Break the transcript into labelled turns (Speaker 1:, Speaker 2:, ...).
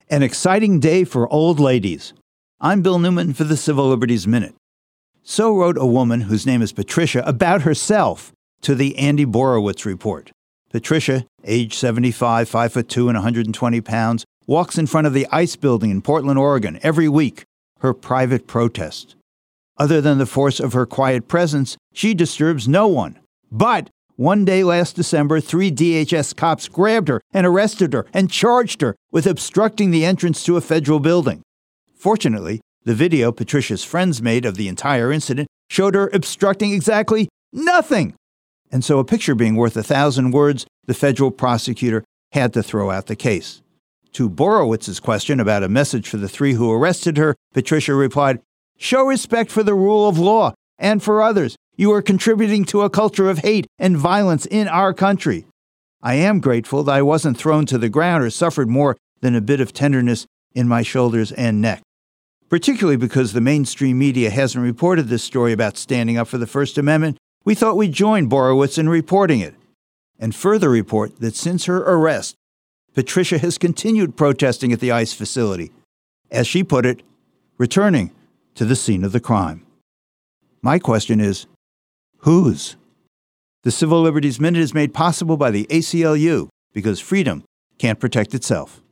Speaker 1: An exciting day for old ladies. I'm Bill Newman for the Civil Liberties Minute. So wrote a woman whose name is Patricia about herself to the Andy Borowitz report. Patricia, age 75, 5'2" and 120 pounds, walks in front of the ICE building in Portland, Oregon every week, her private protest. Other than the force of her quiet presence, she disturbs no one. But one day last December, 3 DHS cops grabbed her and arrested her and charged her with obstructing the entrance to a federal building. Fortunately, the video Patricia's friends made of the entire incident showed her obstructing exactly nothing. And so a picture being worth 1,000 words, the federal prosecutor had to throw out the case. To Borowitz's question about a message for the 3 who arrested her, Patricia replied, "Show respect for the rule of law and for others. You are contributing to a culture of hate and violence in our country. I am grateful that I wasn't thrown to the ground or suffered more than a bit of tenderness in my shoulders and neck." Particularly because the mainstream media hasn't reported this story about standing up for the First Amendment, we thought we'd join Borowitz in reporting it, and further report that since her arrest, Patricia has continued protesting at the ICE facility, as she put it, returning to the scene of the crime. My question is, whose? The Civil Liberties Minute is made possible by the ACLU, because freedom can't protect itself.